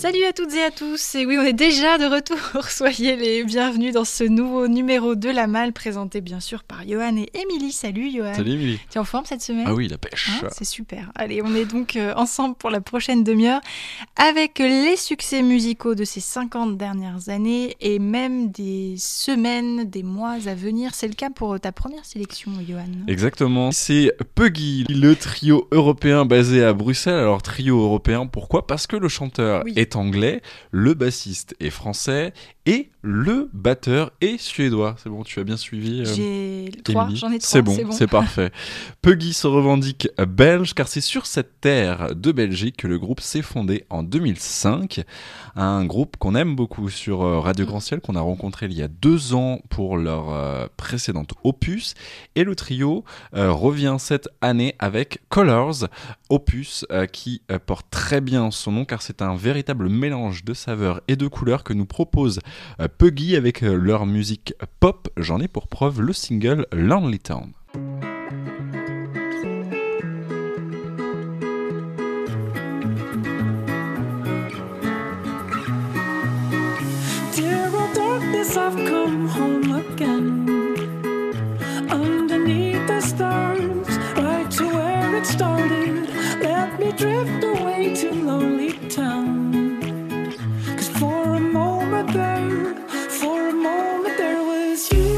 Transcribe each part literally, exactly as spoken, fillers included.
Salut à toutes et à tous, et oui on est déjà de retour, soyez les bienvenus dans ce nouveau numéro de La Malle, présenté bien sûr par Johan et Émilie. Salut Johan. Salut Émilie. Tu es en forme cette semaine ? Ah oui, la pêche. Hein, c'est super. Allez, on est donc euh, ensemble pour la prochaine demi-heure avec les succès musicaux de ces cinquante dernières années et même des semaines, des mois à venir. C'est le cas pour ta première sélection, Johan. Exactement, c'est Puggy, le trio européen basé à Bruxelles. Alors trio européen, pourquoi ? Parce que le chanteur oui. est anglais, le bassiste est français et le batteur est suédois. C'est bon, tu as bien suivi euh, J'ai trois, j'en ai trois. C'est bon, c'est, bon. c'est parfait. Puggy se revendique belge car c'est sur cette terre de Belgique que le groupe s'est fondé en deux mille cinq. Un groupe qu'on aime beaucoup sur Radio Grand Ciel, qu'on a rencontré il y a deux ans pour leur euh, précédente opus. Et le trio euh, revient cette année avec Colors, opus euh, qui euh, porte très bien son nom car c'est un véritable mélange de saveurs et de couleurs que nous propose euh, Puggy avec euh, leur musique pop. J'en ai pour preuve le single Lonely Town. I've come home again, underneath the stars, right to where it started. Let me drift away to Lonely Town. 'Cause for a moment there, for a moment there was you.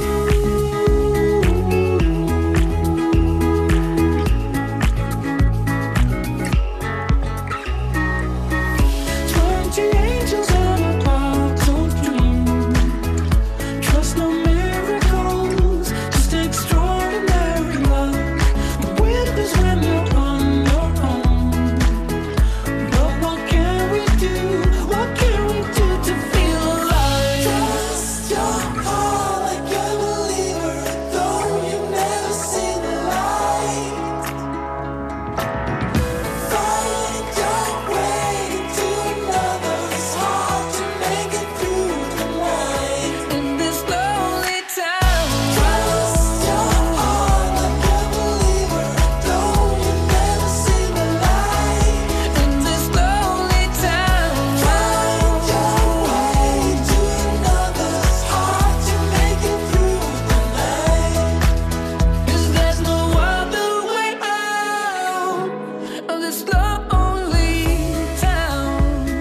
Twenty angels on a cloud so dream. Trust no miracles, just extraordinary love. The wind is when you're on your own. But what can we do? What can we do to feel alive? Trust your heart like a believer, though you never see the light. Find your way to another's heart to make it through the night. In this lonely town, trust your heart like a believer, though you never see the light. In this lonely town, find your way to another's heart to make it through the night. 'Cause there's no other way out of this lonely town.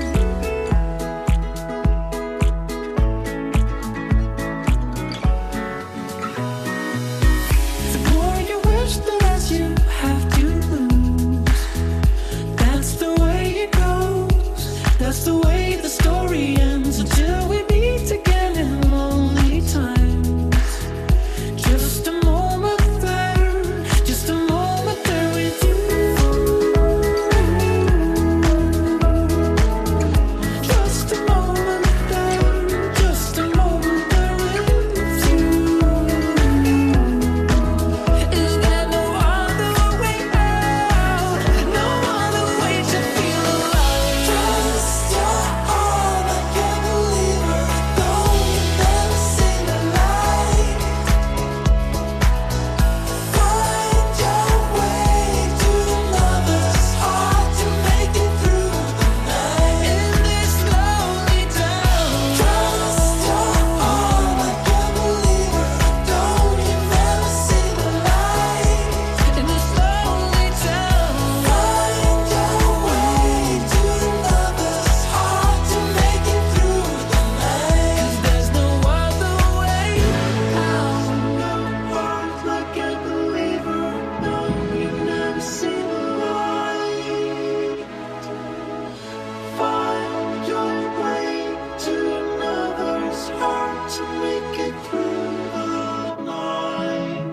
The more you wish, the less you have to lose. That's the way it goes. That's the way the story ends until we meet again in lonely times. Just a moment there, just a moment there with you. Just a moment there, just a moment there with you. Is there no other way out? No other way to feel alive. Trust your heart like a believer, though you never see the light. Find your way to another's heart to make it through the night. In this lonely town, trust your heart like a believer, though you never see the light. In this lonely town, find your way to another's heart to make it through the night. 'Cause there's no other way out. Heart like a believer, though you never see the light. Find your way to another's heart to make it through the night.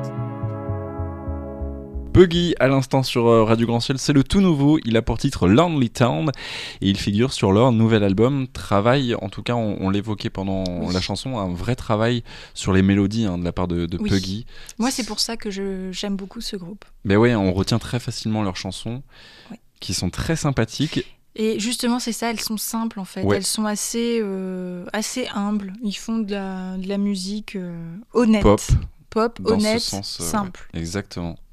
Puggy à l'instant sur euh, Radio Grand Ciel, c'est le tout nouveau, il a pour titre Lonely Town et il figure sur leur nouvel album. Travail, en tout cas on, on l'évoquait pendant Oui. la chanson, un vrai travail sur les mélodies hein, de la part de, de Oui. Puggy. Moi c'est pour ça que je, j'aime beaucoup ce groupe. Mais ouais, on retient très facilement leurs chansons Ouais. qui sont très sympathiques. Et justement, c'est ça, elles sont simples en fait. Ouais. Elles sont assez, euh, assez humbles. Ils font de la, de la musique euh, honnête. Pop. Pop, Dans honnête, ce sens, euh, simple. ouais, exactement.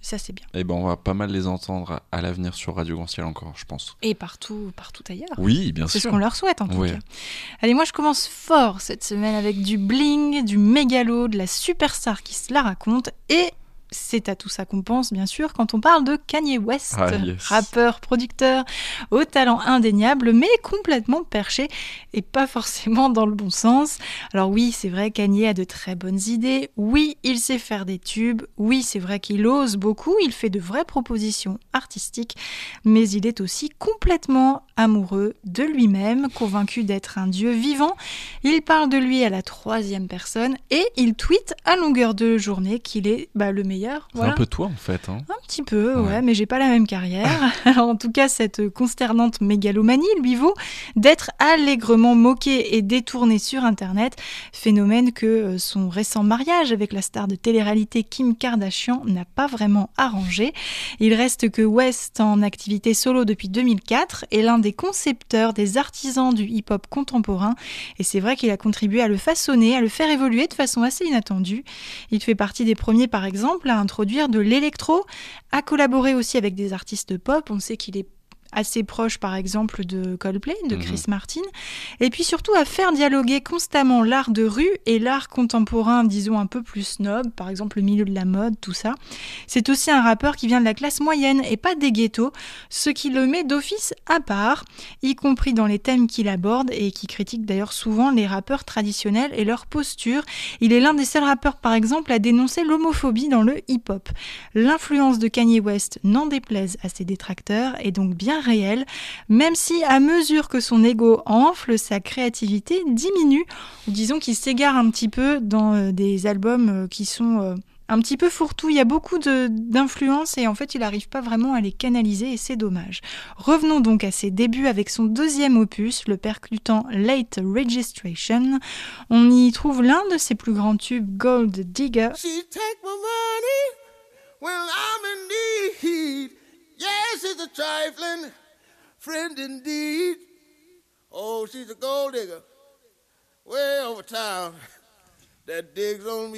Ça, c'est bien. Et ben, on va pas mal les entendre à, à l'avenir sur Radio Grand Ciel encore, je pense. Et partout, partout ailleurs. Oui, bien C'est sûr. ce qu'on leur souhaite en tout Oui. cas. Allez, moi je commence fort cette semaine avec du bling, du mégalo, de la superstar qui se la raconte et c'est à tout ça qu'on pense bien sûr quand on parle de Kanye West, Ah, yes. rappeur, producteur, au talent indéniable mais complètement perché et pas forcément dans le bon sens. Alors oui, c'est vrai, Kanye a de très bonnes idées, oui, il sait faire des tubes, oui, c'est vrai qu'il ose beaucoup, il fait de vraies propositions artistiques, mais il est aussi complètement amoureux de lui-même, convaincu d'être un dieu vivant. Il parle de lui à la troisième personne et il tweet à longueur de journée qu'il est bah, le meilleur. C'est Voilà. un peu toi, en fait. Hein. Un petit peu, ouais, Ouais. mais j'ai pas la même carrière. Alors, en tout cas, cette consternante mégalomanie lui vaut d'être allègrement moqué et détourné sur Internet, phénomène que euh, son récent mariage avec la star de télé-réalité Kim Kardashian n'a pas vraiment arrangé. Il reste que West, en activité solo depuis deux mille quatre, est l'un des concepteurs, des artisans du hip-hop contemporain, et c'est vrai qu'il a contribué à le façonner, à le faire évoluer de façon assez inattendue. Il fait partie des premiers, par exemple, à introduire de l'électro, à collaborer aussi avec des artistes pop. On sait qu'il est assez proche par exemple de Coldplay, de Chris Martin, et puis surtout à faire dialoguer constamment l'art de rue et l'art contemporain, disons un peu plus snob, par exemple le milieu de la mode, tout ça. C'est aussi un rappeur qui vient de la classe moyenne et pas des ghettos, ce qui le met d'office à part, y compris dans les thèmes qu'il aborde et qui critique d'ailleurs souvent les rappeurs traditionnels et leur posture. Il est l'un des seuls rappeurs par exemple à dénoncer l'homophobie dans le hip-hop. L'influence de Kanye West, n'en déplaise à ses détracteurs, est donc bien réel, même si à mesure que son ego enfle, sa créativité diminue, ou disons qu'il s'égare un petit peu dans euh, des albums euh, qui sont euh, un petit peu fourre-tout. Il y a beaucoup de, d'influences et en fait il n'arrive pas vraiment à les canaliser et c'est dommage. Revenons donc à ses débuts avec son deuxième opus, le percutant Late Registration. On y trouve l'un de ses plus grands tubes, Gold Digger. She take my money when I'm in need. Yes, she's a trifling friend indeed. Oh, she's a gold digger way over town that digs on me.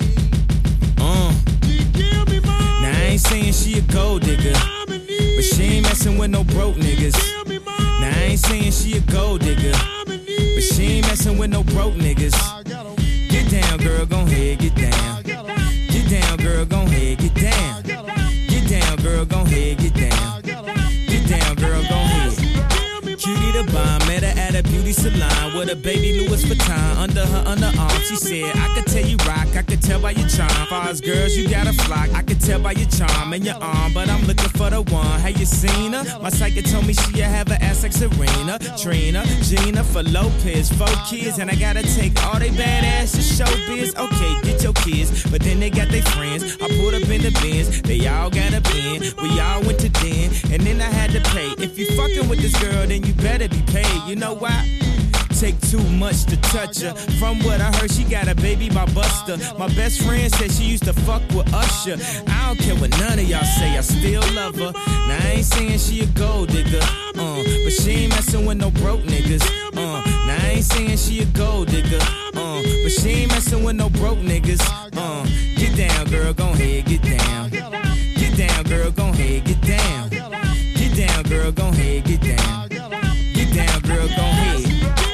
Uh. She give me money. Now I ain't saying she a gold digger, I'm in need. but she ain't messing with no broke niggas. Give me money. Now I ain't saying she a gold digger, I'm in need. but she ain't messing with no broke niggas. I got 'em. Get down, girl, gon' head, get down. I got 'em. Get down, girl, gon' head, get down. I got 'em. Get down, girl, gon' head, get down. I got 'em. Get down, girl, gon' head. Give me Cutie the bomb, met her at a beauty salon with a baby Louis Vuitton under her underarm. She said, I could tell you rock, I could tell by your charm. Far as girls, you got a flock. I could tell by your charm and your arm, but I'm looking for the one. Have you seen her? My psychic told me she have an ass like Serena, Trina, Gina for Lopez, four kids, and I gotta take all they badass to showbiz. Okay, get your kids, but then they got their friends. I pulled up in the Benz, they all got a bin. We all went to den, and then I had to pay. If you fucking with this girl, then you better be paid. You know why? Take too much to touch her. From what I heard, she got a baby by Buster. My best friend said she used to fuck with Usher. I don't care what none of y'all say, I still love her. Now I ain't saying she a gold digger, uh, but she ain't messing with no broke niggas. Uh, now I ain't saying she a gold digger, uh, but she ain't messing with no broke niggas. Uh, get down, girl, gon' head, get down. Get down, girl, gon' head, get down. Get down, girl, gon' head, get down. Get down, girl, gon' head.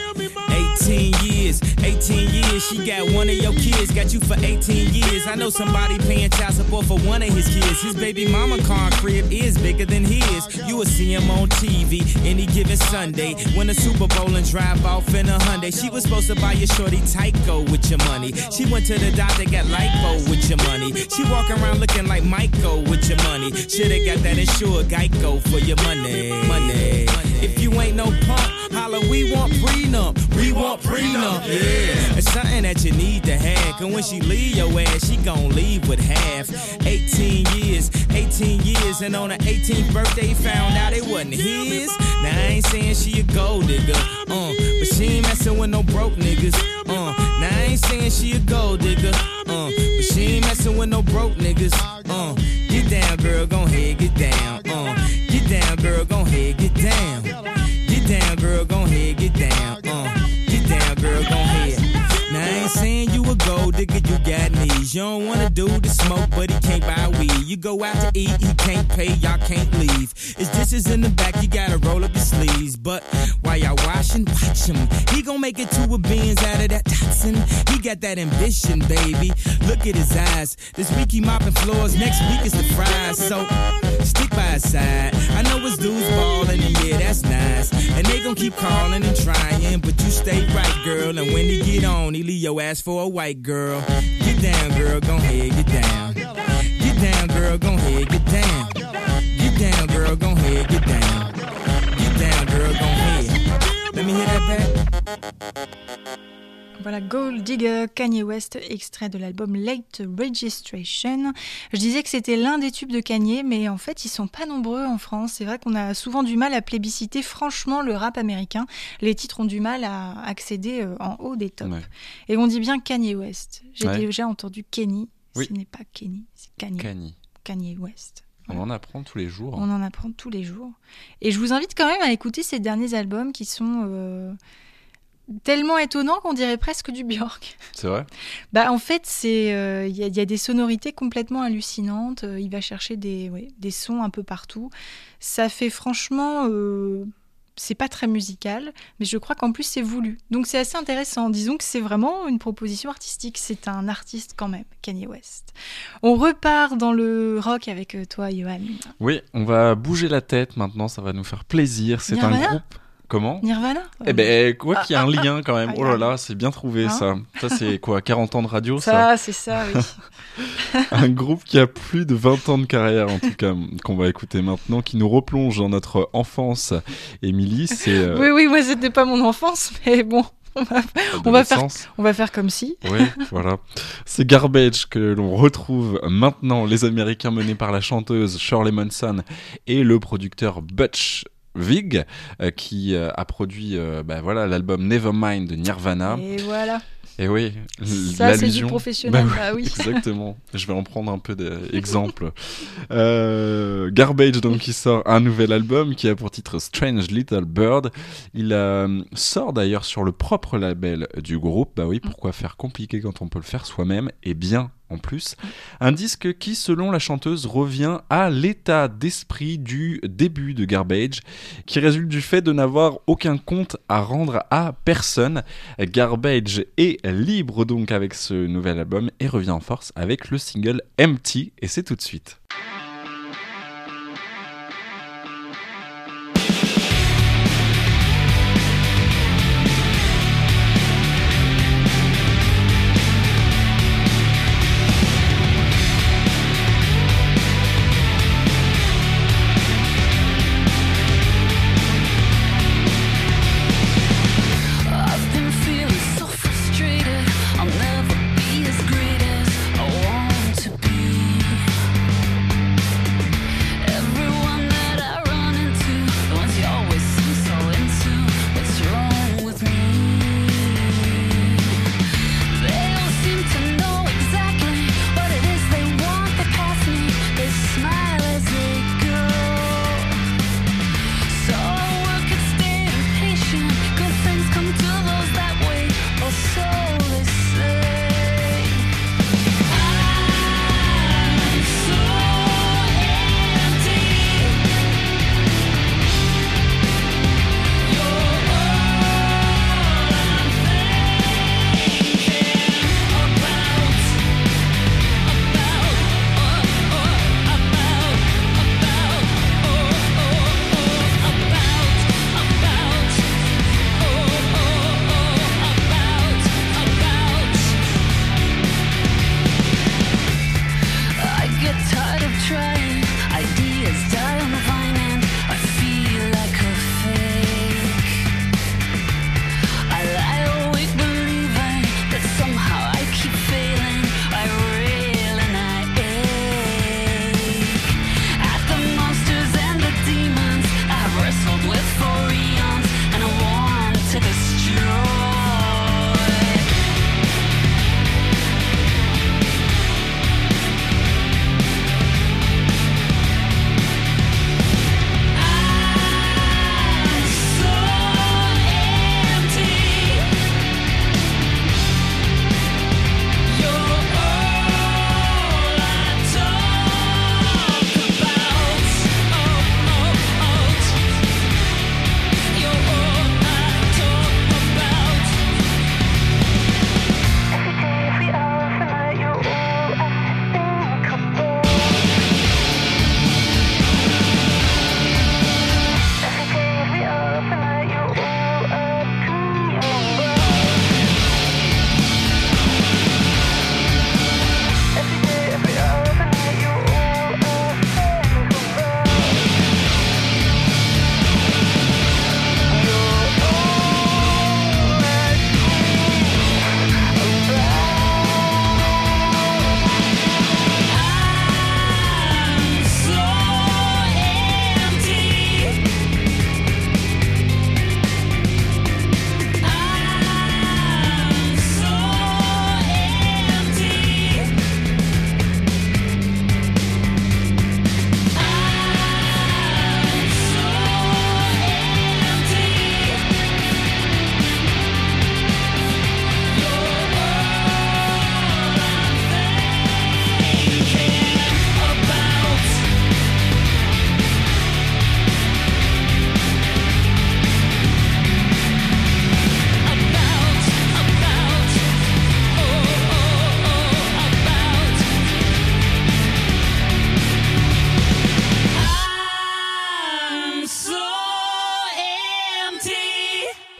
eighteen years, eighteen years, she got one of your kids, got you for eighteen years. I know somebody paying child support for one of his kids. His baby mama car crib is bigger than his. You will see him on T V any given Sunday. Win a Super Bowl and drive off in a Hyundai. She was supposed to buy your shorty Tyco with your money. She went to the doctor, got lipo with your money. She walk around looking like Michael with your money. Shoulda got that insured Geico for your money. Money. If you ain't no punk, holla, we want prenup. We want prenup, yeah. It's something that you need to have. Cause when she leave your ass, she gon' leave with half. eighteen years, eighteen years, and on her eighteenth birthday, found out it wasn't his. Now I ain't saying she a gold digger, uh, but she ain't messing with no broke niggas. Uh, now I ain't saying she a gold digger, uh, but she ain't messing with no broke niggas. Uh, get down, girl, gon' head, get down. Uh, get down, girl, gon' head, get down. Get down, girl, gon' head, get down. Uh, get down, girl, gon' head. Now I ain't saying you a gold digger, you got knees. You don't wanna do the smoke, but he can't buy weed. You go out to eat, he can't pay, y'all can't leave. His dishes in the back, you gotta roll up your sleeves. But while y'all washing, watch him. He gon' make it to a beans out of that Datsun. He got that ambition, baby. Look at his eyes. This week he mopping floors, next week is the fries. So stick by his side. I know his dudes ballin', and yeah, that's nice. And they gon' keep calling and trying, but you stay right, girl. And when he get on, he leave your ass for a white girl. Get down, girl, gon' ahead, get down. Get down, girl, gon' ahead, get down. Get down, girl, gon' ahead, get down. Get down, girl, gon' ahead. Let me hear that back. Voilà, Gold Digger, Kanye West, extrait de l'album Late Registration. Je disais que c'était l'un des tubes de Kanye, mais en fait, ils sont pas nombreux en France. C'est vrai qu'on a souvent du mal à plébisciter franchement le rap américain. Les titres ont du mal à accéder en haut des tops. Ouais. Et on dit bien Kanye West. J'ai Ouais. déjà entendu Kenny. Oui. Ce n'est pas Kenny, c'est Kanye. Kanye. Kanye West. On en apprend tous les jours. On en apprend tous les jours. Et je vous invite quand même à écouter ces derniers albums qui sont euh, tellement étonnants qu'on dirait presque du Björk. C'est vrai? Bah, en fait, c'est euh, il y, a- il y a des sonorités complètement hallucinantes. Euh, Il va chercher des, ouais, des sons un peu partout. Ça fait franchement... euh, c'est pas très musical, mais je crois qu'en plus c'est voulu. Donc c'est assez intéressant. Disons que c'est vraiment une proposition artistique. C'est un artiste quand même, Kanye West. On repart dans le rock avec euh, toi, Johan. Oui, on va bouger la tête maintenant, ça va nous faire plaisir. C'est un Nirvana groupe. Comment? Nirvana Eh ben, quoi qu'il y a un lien quand même. ah, Oh là là, c'est bien trouvé Hein ça. Ça, c'est quoi, quarante ans de radio, ça? Ça, c'est ça, oui. Un groupe qui a plus de vingt ans de carrière, en tout cas, qu'on va écouter maintenant, qui nous replonge dans notre enfance. Émilie, c'est euh, Oui, oui, moi c'était pas mon enfance, mais bon, on va, on va faire, adolescence. on va faire comme si. Oui, voilà. C'est Garbage que l'on retrouve maintenant, les Américains menés par la chanteuse Shirley Manson et le producteur Butch Vig, euh, qui euh, a produit euh, bah, voilà, l'album Nevermind de Nirvana. Et voilà. Et oui, l- Ça, c'est du l'allusion. professionnel. Bah Bah oui. Exactement. Je vais en prendre un peu d'exemples. Euh, Garbage, donc, qui sort un nouvel album qui a pour titre Strange Little Bird. Il euh, sort d'ailleurs sur le propre label du groupe. Bah oui, pourquoi faire compliqué quand on peut le faire soi-même et bien en plus. Un disque qui, selon la chanteuse, revient à l'état d'esprit du début de Garbage, qui résulte du fait de n'avoir aucun compte à rendre à personne. Garbage est libre donc avec ce nouvel album et revient en force avec le single Empty, et c'est tout de suite. I've been feeling so frustrated. I'll never be as great as I want to be.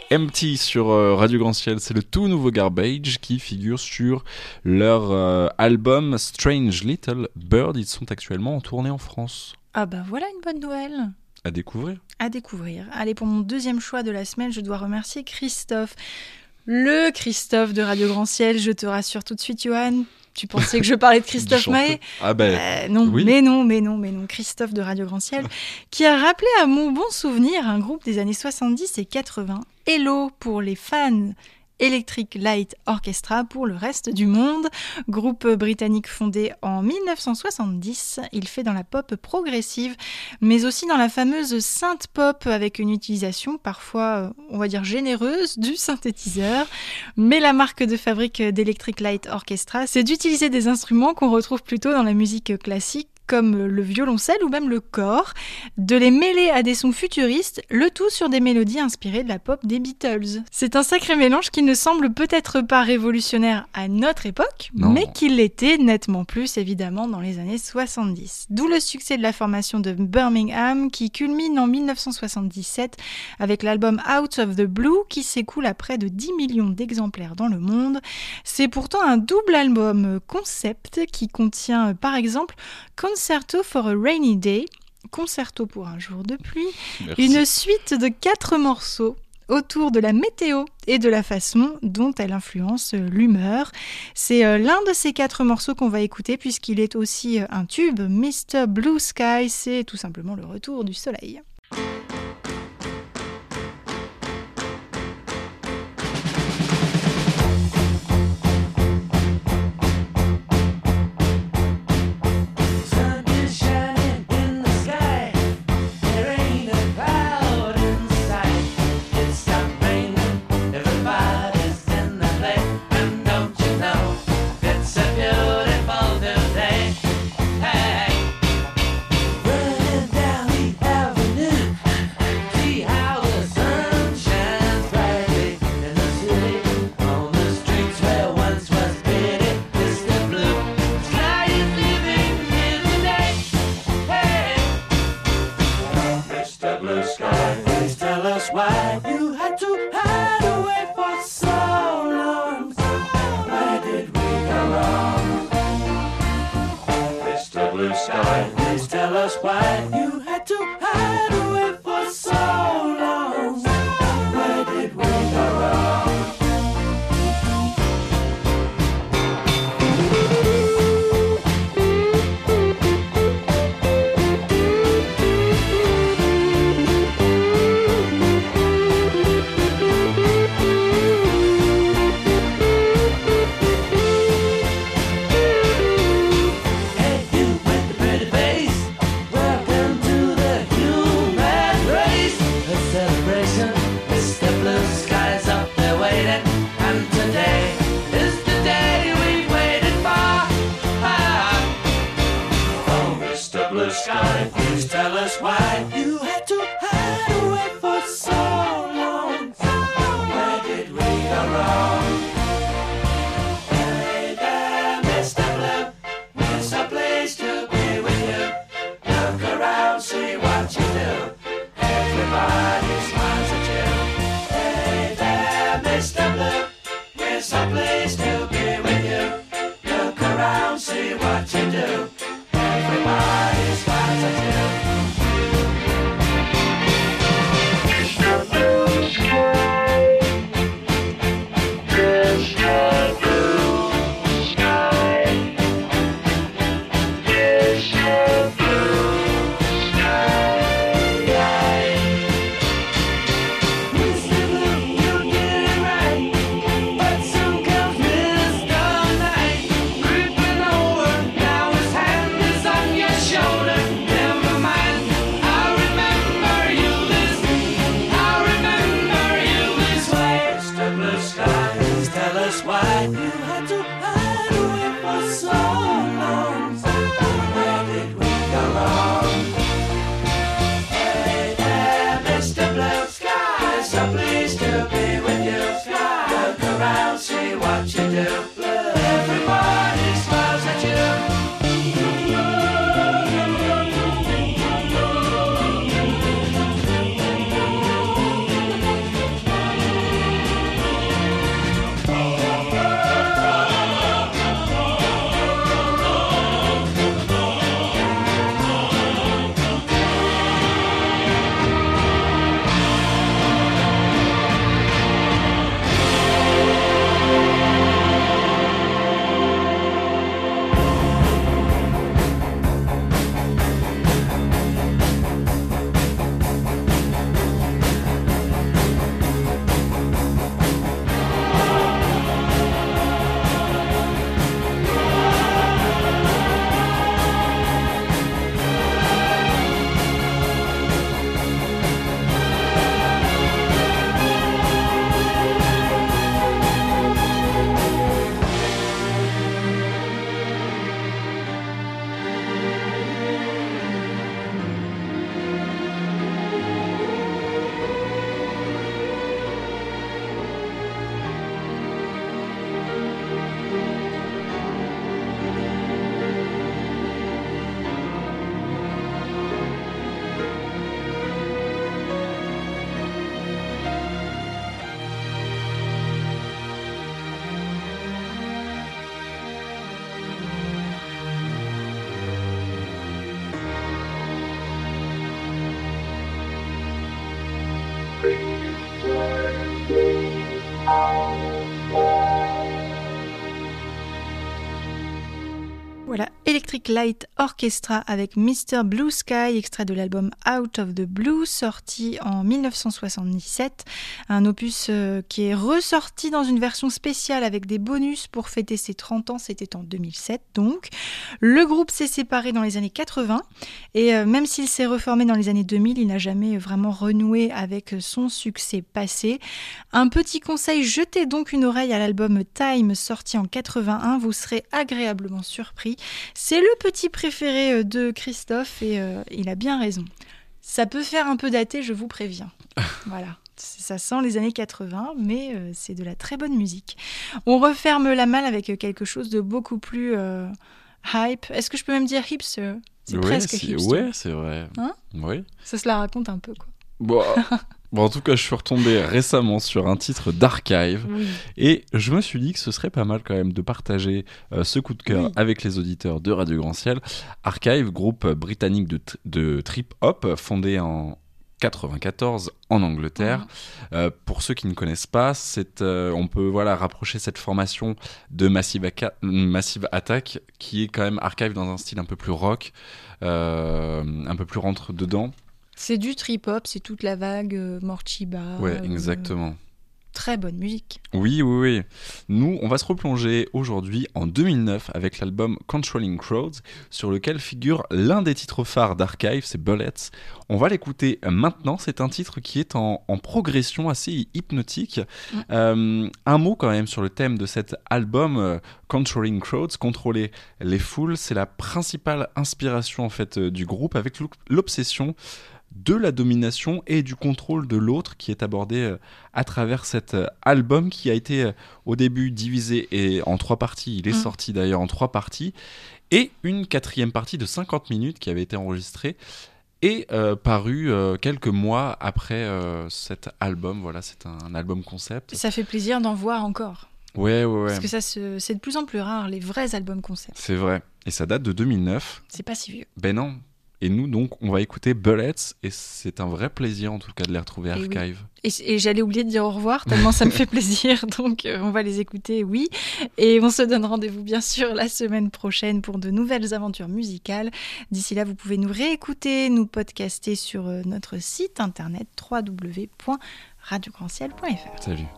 Empty sur euh, Radio Grand Ciel, c'est le tout nouveau Garbage qui figure sur leur euh, album Strange Little Bird. Ils sont actuellement en tournée en France. Ah bah voilà une bonne nouvelle À découvrir. à découvrir. Allez, pour mon deuxième choix de la semaine, je dois remercier Christophe. Le Christophe de Radio Grand Ciel, je te rassure tout de suite, Johan. Tu pensais que je parlais de Christophe Du Mahé chanteur. Ah ben, Euh, non, oui. mais non, mais non, mais non. Christophe de Radio Grand Ciel, qui a rappelé à mon bon souvenir un groupe des années soixante-dix et quatre-vingts. Hello pour les fans, Electric Light Orchestra pour le reste du monde. Groupe britannique fondé en dix-neuf cent soixante-dix. Il fait dans la pop progressive, mais aussi dans la fameuse synth pop avec une utilisation parfois, euh, on va dire, généreuse du synthétiseur. Mais la marque de fabrique d'Electric Light Orchestra, c'est d'utiliser des instruments qu'on retrouve plutôt dans la musique classique, comme le violoncelle ou même le cor, de les mêler à des sons futuristes, le tout sur des mélodies inspirées de la pop des Beatles. C'est un sacré mélange qui ne semble peut-être pas révolutionnaire à notre époque, Non. mais qui l'était nettement plus évidemment dans les années soixante-dix. D'où le succès de la formation de Birmingham qui culmine en dix-neuf cent soixante-dix-sept avec l'album Out of the Blue qui s'écoule à près de dix millions d'exemplaires dans le monde. C'est pourtant un double album concept qui contient par exemple Concerto for a Rainy Day, concerto pour un jour de pluie, Merci. une suite de quatre morceaux autour de la météo et de la façon dont elle influence l'humeur. C'est euh, l'un de ces quatre morceaux qu'on va écouter puisqu'il est aussi euh, un tube, mister Blue Sky, c'est tout simplement le retour du soleil. Sun is shining in the sky. There ain't a cloud in sight. It stopped raining. Everybody's in the play. And don't you know it's a beautiful new day? Hey, running down the avenue. See how the sun shines brightly in the city. On the streets where once was pity, Mister Blue Sky is living here today. Hey, Mister Blue Sky, please tell us why you had to hide away for so long. Where did we go wrong? Mister Blue Sky, please tell us why you had to hide away for so long. Where did we go wrong? Hey, you with the pretty face, welcome to the human race. A celebration, Mister Blue Sky's up there waiting, and today is the day we've waited for. Ah. Oh, Mister Blue Sky, please tell us why you had to hide away for so long. Where did we go wrong? Hey there, Mister Blue, it's a place to be with you. Look around, see what you do. Everybody smiles at you. Hey there, Mister Blue, it's a place to be with you. Look around, see what you do. Everybody smiles at you. Mister Blue Electric Light Orchestra avec mister Blue Sky, extrait de l'album Out of the Blue, sorti en dix-neuf cent soixante-dix-sept. Un opus euh, qui est ressorti dans une version spéciale avec des bonus pour fêter ses trente ans, c'était en deux mille sept donc. Le groupe s'est séparé dans les années quatre-vingts et euh, même s'il s'est reformé dans les années deux mille, il n'a jamais vraiment renoué avec son succès passé. Un petit conseil, jetez donc une oreille à l'album Time sorti en quatre-vingt-un, vous serez agréablement surpris. C'est le petit préféré de Christophe et euh, il a bien raison. Ça peut faire un peu daté, je vous préviens. Voilà, ça sent les années quatre-vingts, mais euh, c'est de la très bonne musique. On referme la malle avec quelque chose de beaucoup plus euh, hype. Est-ce que je peux même dire hipster ? C'est Ouais, presque c'est- hipster. Ouais, c'est vrai. Hein Oui. Ça se la raconte un peu, quoi. Bon, bon, en tout cas, je suis retombé récemment sur un titre d'Archive Oui. et je me suis dit que ce serait pas mal quand même de partager euh, ce coup de cœur Oui. avec les auditeurs de Radio Grand Ciel. Archive, groupe britannique de, t- de trip-hop fondé en quatre-vingt-quatorze en Angleterre. Euh, pour ceux qui ne connaissent pas, c'est, euh, on peut voilà, rapprocher cette formation de Massive, Aca- Massive Attack qui est quand même Archive dans un style un peu plus rock, euh, un peu plus rentre dedans. C'est du trip-hop, c'est toute la vague euh, Morchiba. Ouais, euh, exactement. Très bonne musique. Oui, oui, oui. Nous, on va se replonger aujourd'hui en deux mille neuf avec l'album Controlling Crowds, sur lequel figure l'un des titres phares d'Archive, c'est Bullets. On va l'écouter maintenant. C'est un titre qui est en, en progression assez hypnotique. Mm. Euh, un mot quand même sur le thème de cet album, euh, Controlling Crowds, contrôler les foules, c'est la principale inspiration en fait euh, du groupe, avec l'ob- l'obsession de la domination et du contrôle de l'autre qui est abordé euh, à travers cet euh, album qui a été euh, au début divisé et en trois parties. Il est Mm. sorti d'ailleurs en trois parties et une quatrième partie de cinquante minutes qui avait été enregistrée et euh, paru euh, quelques mois après euh, cet album. Voilà, c'est un, un album concept. Ça fait plaisir d'en voir encore. Ouais, ouais, ouais. Parce que ça se... c'est de plus en plus rare, les vrais albums concept. C'est vrai. Et ça date de deux mille neuf. C'est pas si vieux. Ben non. Et nous, donc, on va écouter Bullets et c'est un vrai plaisir en tout cas de les retrouver Et oui. Archive. Et, et j'allais oublier de dire au revoir, tellement ça me fait plaisir. Donc, euh, on va les écouter, oui. Et on se donne rendez-vous, bien sûr, la semaine prochaine pour de nouvelles aventures musicales. D'ici là, vous pouvez nous réécouter, nous podcaster sur euh, notre site internet w w w point radio grand ciel point f r. Salut.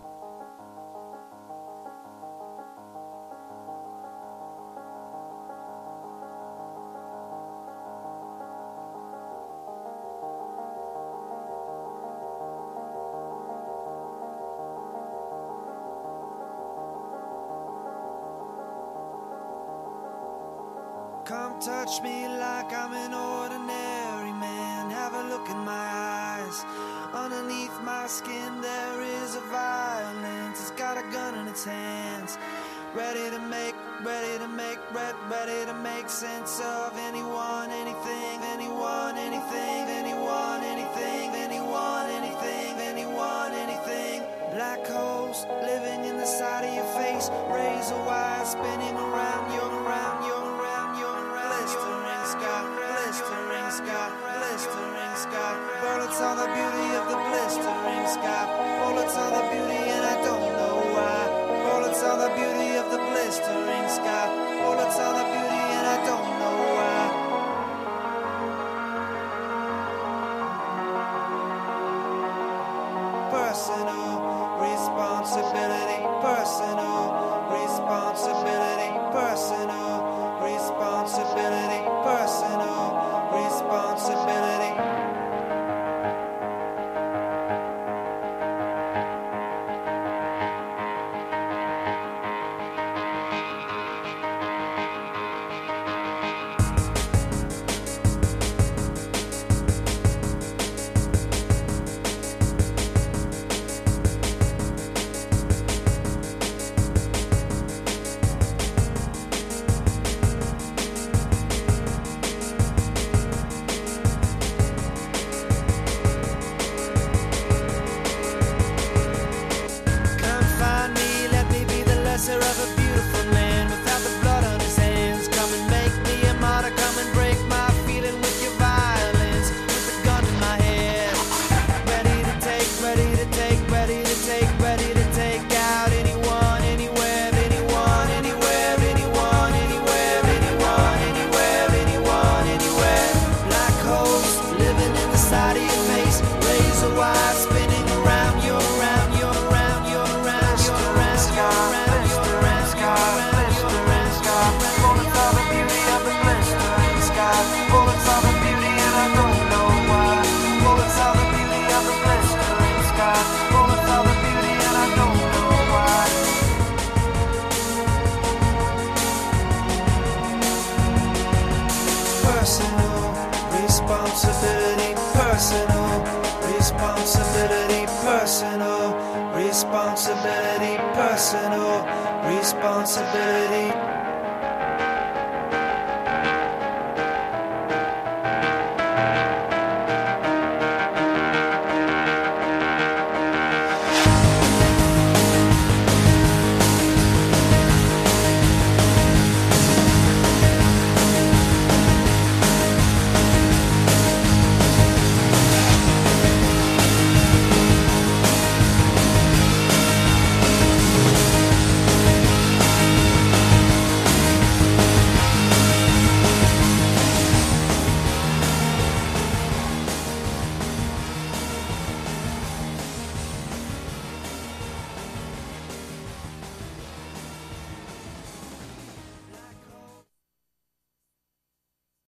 Come touch me like I'm an ordinary man. Have a look in my eyes. Underneath my skin there is a violence. It's got a gun in its hands. Ready to make, ready to make, red, ready to make sense of anyone, anything, anyone, anything, anyone, anything, anyone, anything, anyone, anything. Black holes living in the side of your face. Razor wire spinning around, you're around, you're around, you're around. Blistering sky, blistering sky, blistering sky. Bullets on the beauty of the blistering sky. Bullets on the beauty and I don't know why. Bullets on the beauty of the blistering sky. Bullets on the beauty and I don't know why. Personal responsibility, personal responsibility, personal responsibility, personal responsibility. so wide, spinning around, you're around, you're around, you're around, you're around, you're around, you're around, you're around, you're around, you're around. Bullets are the beauty of the blistering sky. Bullets are the beauty and I don't know why. Bullets are the beauty of the blistering sky. Bullets are the beauty and I don't know why. Personal responsibility, personal responsibility, personal responsibility, personal responsibility,